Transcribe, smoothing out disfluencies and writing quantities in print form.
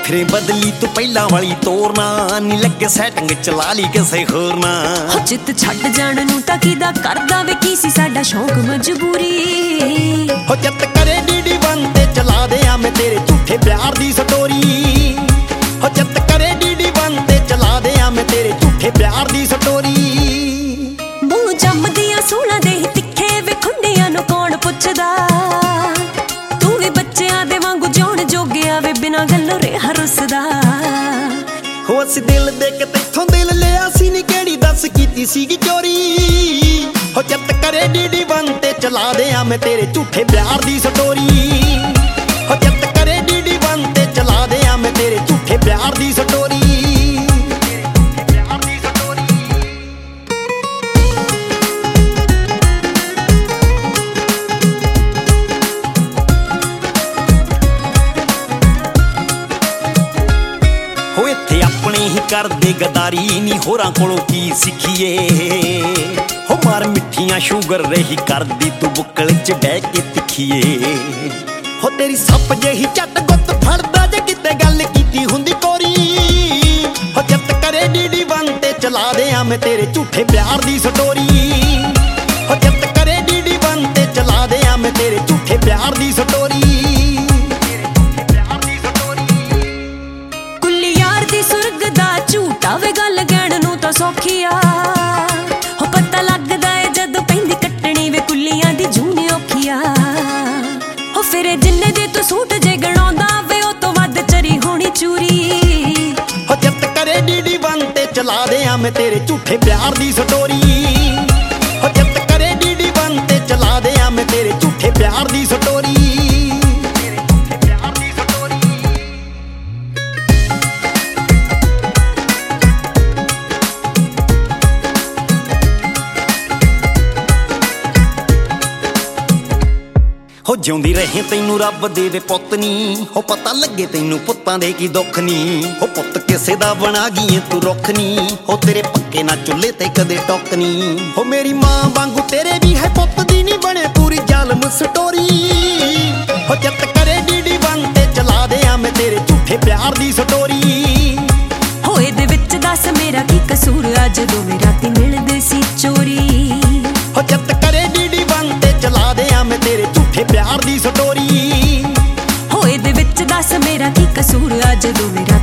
नखरे बदली तू पहला वाली तोरना नी लगे सैटिंग चला ली किसे होर ना। चित छड्ड जाण नूं तां किदा करदा वे की सी साडा शौक मजबूरी। हो चित करे DD1 ते चला दे आ मैं तेरे झूठे प्यार दी स्टोरी। हो चित करे DD1 ते चला दे आ मैं तेरे झूठे प्यार दी स्टोरी। मूंह जमदियां सूलां दे तिखे वे खुंडियां नूं कौन पुछदा। तू वी बच्चियां दे वांगू जिउण जोगिया वे बिना गल्लों रेहा रुसदा। हो असी दिल दे के तैथों दिल लिया सी नी केड़ी दस कीती सीगी चोरी। हो चित करे DD1 ते चला दे आ मैं तेरे झूठे प्यार दी स्टोरी। हो चित करे DD1 ते चला दे आ मैं तेरे झूठे प्यार दी स्टोरी। हो इत्थे अपने ही करदे गदारी नी होरां कोलों की सिखिए। हो मार मिठियां शुगर रही करदी तू बुक्कल च बह के तिखिए। हो तेरी सप जही झट गुੱਤ फड़दा जे किते गल कीती हुंदी कोरी। हो चित करे DD1 ते चला दे आ मैं तेरे झूठे प्यार दी स्टोरी। हो चित करे DD1 ते चला दे आ मैं तेरे झूठे प्यार दी स्टोरी। कुल्ली यार दी सुरग दा झूठा वे गल गैण नूं तां सौखी आ। हो पता लगदा ए जदों पैंदी कट्टणी वे कुल्लियां दी जूनी औखी आ। हो फिर जिन्ने दे तू सूट जे गणाउंदा वे ओ तो वध चरी होनी चूरी। हो चित करे DD1 ते चला दे आ मैं तेरे झूठे प्यार दी स्टोरी। हो चित करे DD1 ते चला दे आ मैं तेरे झूठे प्यार दी स्टोरी। हो ਜਿਉਂਦੀ ਰਹੇ ਤੈਨੂੰ ਰੱਬ ਦੇਵੇ ਪੁੱਤ ਨੀ। ਹੋ ਪਤਾ ਲੱਗੇ ਤੈਨੂੰ ਪੁੱਤਾਂ ਦੇ ਕੀ ਦੁੱਖ ਨੀ। ਹੋ ਪੁੱਤ ਕਿਸੇ ਦਾ ਬਣਾ ਗਈ ਤੂੰ ਰੁੱਖ ਨੀ। ਹੋ ਤੇਰੇ ਪੱਕੇ ਨਾ ਚੁੱਲ੍ਹੇ ਤੇ ਕਦੇ ਟੁੱਕ ਨੀ। ਹੋ ਮੇਰੀ ਮਾਂ ਵਾਂਗੂ ਤੇਰੇ ਵੀ ਹੈ ਪੁੱਤ ਦੀ ਨੀ ਬਣੇ ਪੂਰੀ ਜ਼ਾਲਮ ਸਟੋਰੀ। ਹੋ चित करे DD1 ਤੇ ਚਲਾ ਦੇ ਆ ਮੈਂ ਤੇਰੇ ਝੂਠੇ ਪਿਆਰ ਦੀ ਸਟੋਰੀ। ਹੋਏ ਦੇ ਵਿੱਚ ਦੱਸ ਮੇਰਾ ਕੀ ਕਸੂਰ ਆ ਜਦੋਂ ਮੇਂ ਰਾਤੀ ਮਿਲਦੇ ਸੀ ਚੋਰੀ। ਹੋ चित करे DD1 ਤੇ ਚਲਾ ਦੇ ਆ ਮੈਂ ਤੇਰੇ ਝੂਠੇ ਪਿਆਰ ਦੀ ਸਟੋਰੀ। ਹੋਏ ਦੇ ਵਿੱਚ ਦੱਸ ਮੇਰਾ ਕੀ ਕਸੂਰ ਆ ਜਦੋਂ ਮੇਰਾ